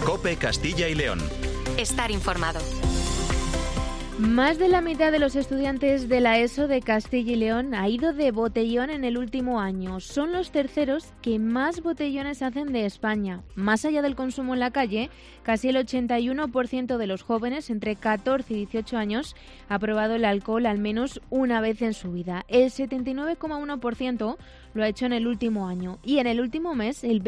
COPE Castilla y León. Estar informado. Más de la mitad de los estudiantes de la ESO de Castilla y León ha ido de botellón en el último año. Son los terceros que más botellones hacen de España. Más allá del consumo en la calle, casi el 81% de los jóvenes entre 14 y 18 años ha probado el alcohol al menos una vez en su vida. El 79,1% lo ha hecho en el último año y en el último mes el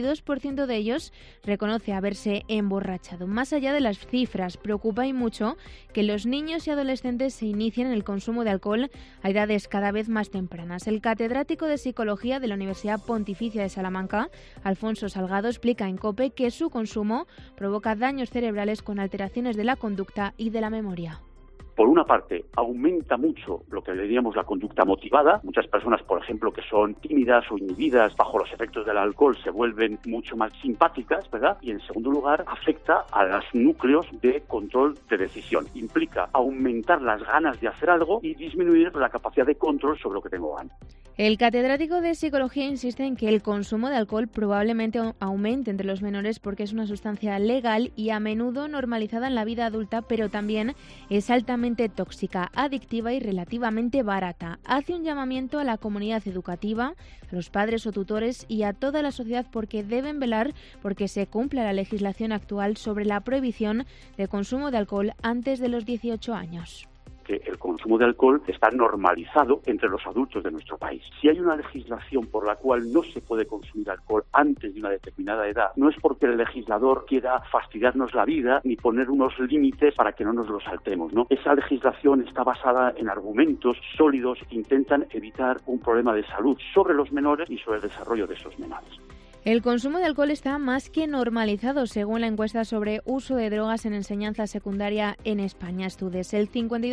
22% de ellos reconoce haberse emborrachado. Más allá de las cifras, preocupa y mucho que los niños y adolescentes se inicien en el consumo de alcohol a edades cada vez más tempranas. El catedrático de Psicología de la Universidad Pontificia de Salamanca, Alfonso Salgado, explica en COPE que su consumo provoca daños cerebrales con alteraciones de la conducta y de la memoria. Por una parte, aumenta mucho lo que le diríamos la conducta motivada. Muchas personas, por ejemplo, que son tímidas o inhibidas bajo los efectos del alcohol se vuelven mucho más simpáticas, ¿verdad? Y en segundo lugar, afecta a los núcleos de control de decisión. Implica aumentar las ganas de hacer algo y disminuir la capacidad de control sobre lo que tengo ganas. El catedrático de Psicología insiste en que el consumo de alcohol probablemente aumente entre los menores porque es una sustancia legal y a menudo normalizada en la vida adulta, pero también es altamente tóxica, adictiva y relativamente barata. Hace un llamamiento a la comunidad educativa, a los padres o tutores y a toda la sociedad porque deben velar porque se cumpla la legislación actual sobre la prohibición de consumo de alcohol antes de los 18 años. Que el consumo de alcohol está normalizado entre los adultos de nuestro país. Si hay una legislación por la cual no se puede consumir alcohol antes de una determinada edad, no es porque el legislador quiera fastidiarnos la vida ni poner unos límites para que no nos los saltemos, ¿no? Esa legislación está basada en argumentos sólidos que intentan evitar un problema de salud sobre los menores y sobre el desarrollo de esos menores. El consumo de alcohol está más que normalizado, según la encuesta sobre uso de drogas en enseñanza secundaria en España. Estudes. El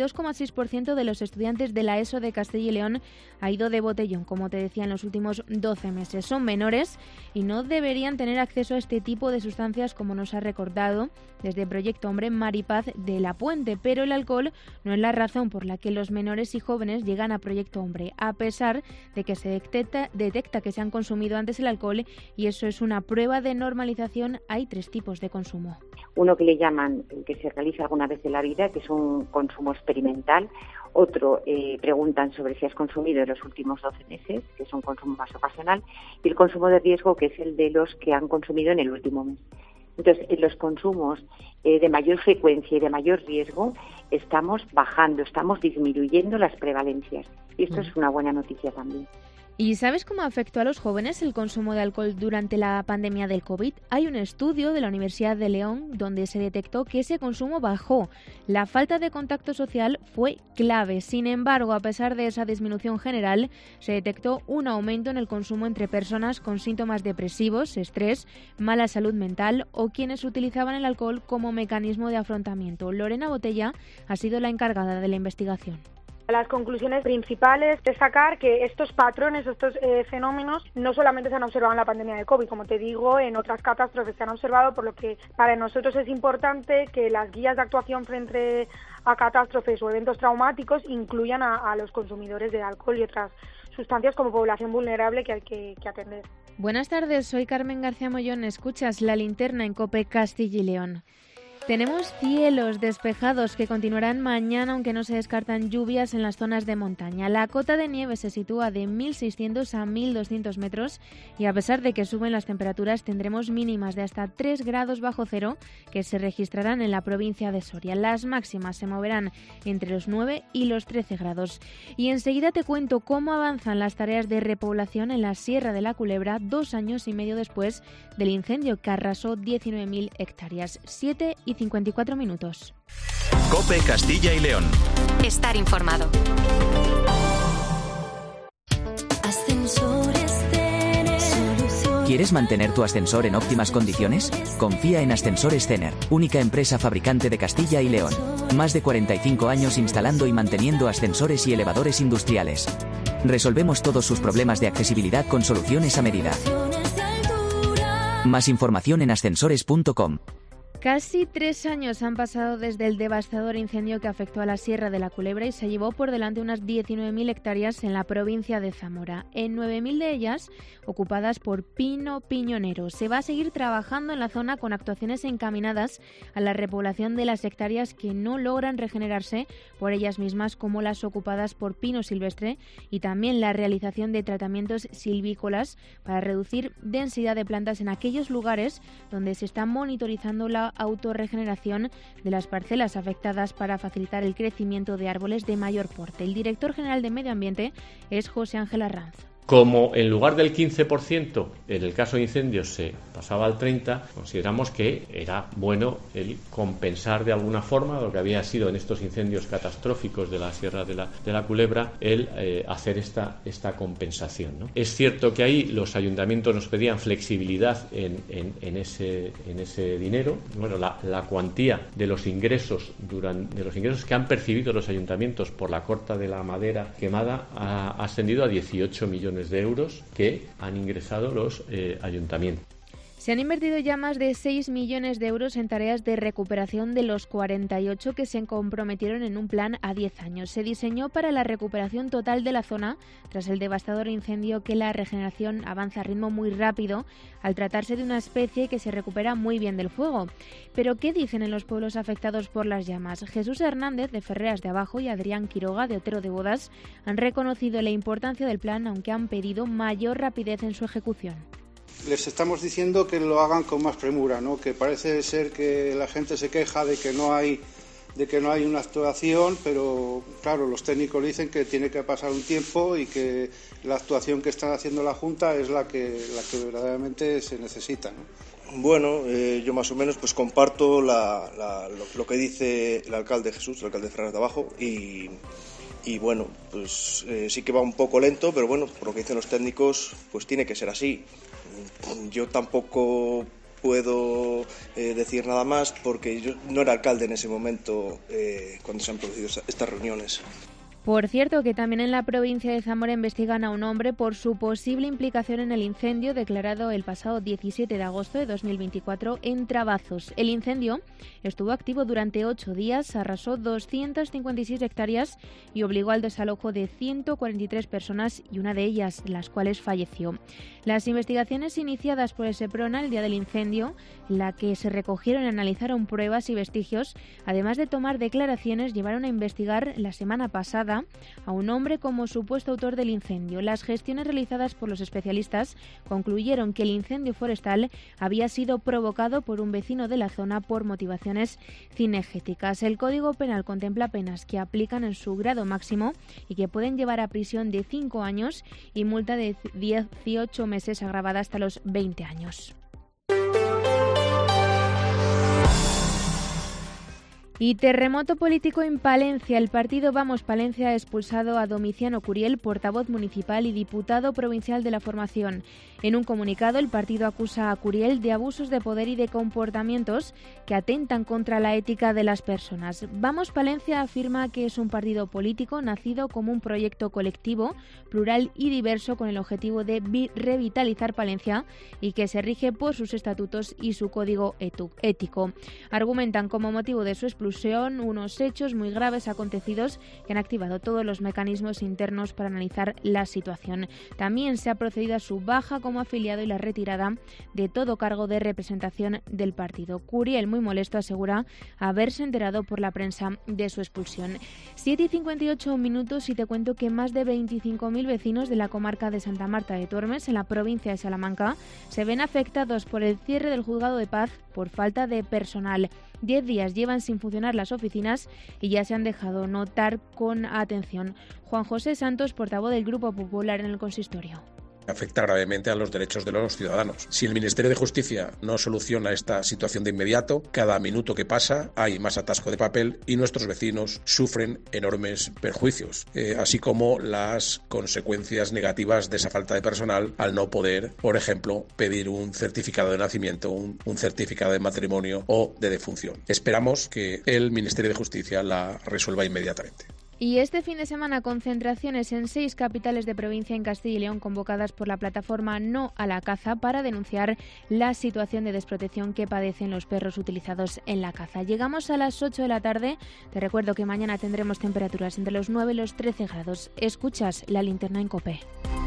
52,6% de los estudiantes de la ESO de Castilla y León ha ido de botellón, como te decía, en los últimos 12 meses. Son menores y no deberían tener acceso a este tipo de sustancias, como nos ha recordado desde Proyecto Hombre Maripaz de la Puente. Pero el alcohol no es la razón por la que los menores y jóvenes llegan a Proyecto Hombre, a pesar de que se detecta que se han consumido antes el alcohol y eso es una prueba de normalización. Hay 3 tipos de consumo. Uno que le llaman, que se realiza alguna vez en la vida, que es un consumo experimental. Otro, preguntan sobre si has consumido en los últimos 12 meses, que es un consumo más ocasional. Y el consumo de riesgo, que es el de los que han consumido en el último mes. Entonces, en los consumos de mayor frecuencia y de mayor riesgo, estamos bajando, estamos disminuyendo las prevalencias. Y esto es una buena noticia también. ¿Y sabes cómo afectó a los jóvenes el consumo de alcohol durante la pandemia del COVID? Hay un estudio de la Universidad de León donde se detectó que ese consumo bajó. La falta de contacto social fue clave. Sin embargo, a pesar de esa disminución general, se detectó un aumento en el consumo entre personas con síntomas depresivos, estrés, mala salud mental o quienes utilizaban el alcohol como mecanismo de afrontamiento. Lorena Botella ha sido la encargada de la investigación. Las conclusiones principales es sacar que estos patrones, estos fenómenos, no solamente se han observado en la pandemia de COVID, como te digo, en otras catástrofes se han observado, por lo que para nosotros es importante que las guías de actuación frente a catástrofes o eventos traumáticos incluyan a los consumidores de alcohol y otras sustancias como población vulnerable que hay que atender. Buenas tardes, soy Carmen García Mollón, escuchas La Linterna en COPE Castilla y León. Tenemos cielos despejados que continuarán mañana, aunque no se descartan lluvias en las zonas de montaña. La cota de nieve se sitúa de 1.600 a 1.200 metros y a pesar de que suben las temperaturas tendremos mínimas de hasta 3 grados bajo cero que se registrarán en la provincia de Soria. Las máximas se moverán entre los 9 y los 13 grados. Y enseguida te cuento cómo avanzan las tareas de repoblación en la Sierra de la Culebra 2 años y medio después del incendio que arrasó 19.000 hectáreas. 7:54 minutos. COPE Castilla y León. Estar informado. ¿Quieres mantener tu ascensor en óptimas condiciones? Confía en Ascensores Cener, única empresa fabricante de Castilla y León. Más de 45 años instalando y manteniendo ascensores y elevadores industriales. Resolvemos todos sus problemas de accesibilidad con soluciones a medida. Más información en ascensores.com. Casi 3 años han pasado desde el devastador incendio que afectó a la Sierra de la Culebra y se llevó por delante unas 19.000 hectáreas en la provincia de Zamora. En 9.000 de ellas ocupadas por pino piñonero. Se va a seguir trabajando en la zona con actuaciones encaminadas a la repoblación de las hectáreas que no logran regenerarse por ellas mismas, como las ocupadas por pino silvestre, y también la realización de tratamientos silvícolas para reducir densidad de plantas en aquellos lugares donde se está monitorizando la autorregeneración de las parcelas afectadas para facilitar el crecimiento de árboles de mayor porte. El director general de Medio Ambiente es José Ángel Arranz. Como en lugar del 15% en el caso de incendios se pasaba al 30%, consideramos que era bueno el compensar de alguna forma lo que había sido en estos incendios catastróficos de la Sierra de la Culebra, el hacer esta compensación, ¿no? Es cierto que ahí los ayuntamientos nos pedían flexibilidad en ese dinero. Bueno, la cuantía de los ingresos que han percibido los ayuntamientos por la corta de la madera quemada ha ascendido a 18 millones de euros que han ingresado los ayuntamientos. Se han invertido ya más de 6 millones de euros en tareas de recuperación de los 48 que se comprometieron en un plan a 10 años. Se diseñó para la recuperación total de la zona tras el devastador incendio, que la regeneración avanza a ritmo muy rápido al tratarse de una especie que se recupera muy bien del fuego. Pero ¿qué dicen en los pueblos afectados por las llamas? Jesús Hernández de Ferreras de Abajo y Adrián Quiroga de Otero de Bodas han reconocido la importancia del plan, aunque han pedido mayor rapidez en su ejecución. Les estamos diciendo que lo hagan con más premura, ¿no? Que parece ser que la gente se queja de que no hay una actuación, pero claro, los técnicos dicen que tiene que pasar un tiempo y que la actuación que está haciendo la Junta es la que verdaderamente se necesita, ¿no? Bueno, yo más o menos pues comparto lo que dice el alcalde de Ferreras de Abajo, y bueno, pues sí que va un poco lento, pero bueno, por lo que dicen los técnicos, pues tiene que ser así. Yo tampoco puedo decir nada más porque yo no era alcalde en ese momento cuando se han producido estas reuniones. Por cierto, que también en la provincia de Zamora investigan a un hombre por su posible implicación en el incendio declarado el pasado 17 de agosto de 2024 en Trabazos. El incendio estuvo activo durante 8 días, arrasó 256 hectáreas y obligó al desalojo de 143 personas, y una de ellas, las cuales falleció. Las investigaciones iniciadas por el Seprona el día del incendio, en la que se recogieron y analizaron pruebas y vestigios, además de tomar declaraciones, llevaron a investigar la semana pasada a un hombre como supuesto autor del incendio. Las gestiones realizadas por los especialistas concluyeron que el incendio forestal había sido provocado por un vecino de la zona por motivaciones cinegéticas. El Código Penal contempla penas que aplican en su grado máximo y que pueden llevar a prisión de 5 años y multa de 18 meses agravada hasta los 20 años. Y terremoto político en Palencia. El partido Vamos Palencia ha expulsado a Domiciano Curiel, portavoz municipal y diputado provincial de la formación. En un comunicado, el partido acusa a Curiel de abusos de poder y de comportamientos que atentan contra la ética de las personas. Vamos Palencia afirma que es un partido político nacido como un proyecto colectivo, plural y diverso, con el objetivo de revitalizar Palencia, y que se rige por sus estatutos y su código ético. Argumentan como motivo de su expulsión unos hechos muy graves acontecidos que han activado todos los mecanismos internos para analizar la situación. También se ha procedido a su baja como afiliado y la retirada de todo cargo de representación del partido. Curiel, muy molesto, asegura haberse enterado por la prensa de su expulsión. 7:58 minutos y te cuento que más de 25.000 vecinos de la comarca de Santa Marta de Tormes, en la provincia de Salamanca, se ven afectados por el cierre del juzgado de paz por falta de personal. 10 días llevan sin funcionar las oficinas y ya se han dejado notar con atención. Juan José Santos, portavoz del Grupo Popular en el consistorio. Afecta gravemente a los derechos de los ciudadanos. Si el Ministerio de Justicia no soluciona esta situación de inmediato, cada minuto que pasa hay más atasco de papel y nuestros vecinos sufren enormes perjuicios, así como las consecuencias negativas de esa falta de personal al no poder, por ejemplo, pedir un certificado de nacimiento, un certificado de matrimonio o de defunción. Esperamos que el Ministerio de Justicia la resuelva inmediatamente. Y este fin de semana, concentraciones en 6 capitales de provincia en Castilla y León convocadas por la plataforma No a la Caza para denunciar la situación de desprotección que padecen los perros utilizados en la caza. Llegamos a las 8 de la tarde. Te recuerdo que mañana tendremos temperaturas entre los 9 y los 13 grados. Escuchas La Linterna en COPE.